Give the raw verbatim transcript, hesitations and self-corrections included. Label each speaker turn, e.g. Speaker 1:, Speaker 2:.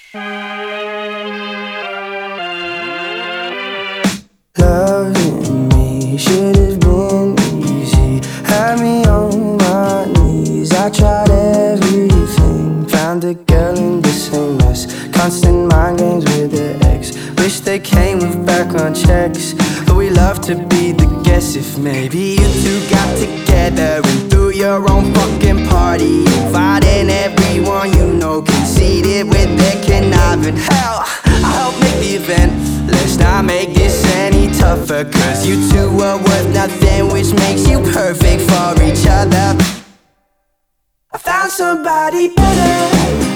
Speaker 1: Loving me should have been easy. Had me on my knees. I tried everything. Found a girl in the same mess. Constant mind games with the ex. Wish they came with background checks. But we love to be the guess. If maybe you two got together and threw your own fucking party, inviting everyone you know, conceited with their conniving. Hell, I helped make the event. Let's not make this any tougher, cause you two are worth nothing, which makes you perfect for each other. I found somebody better.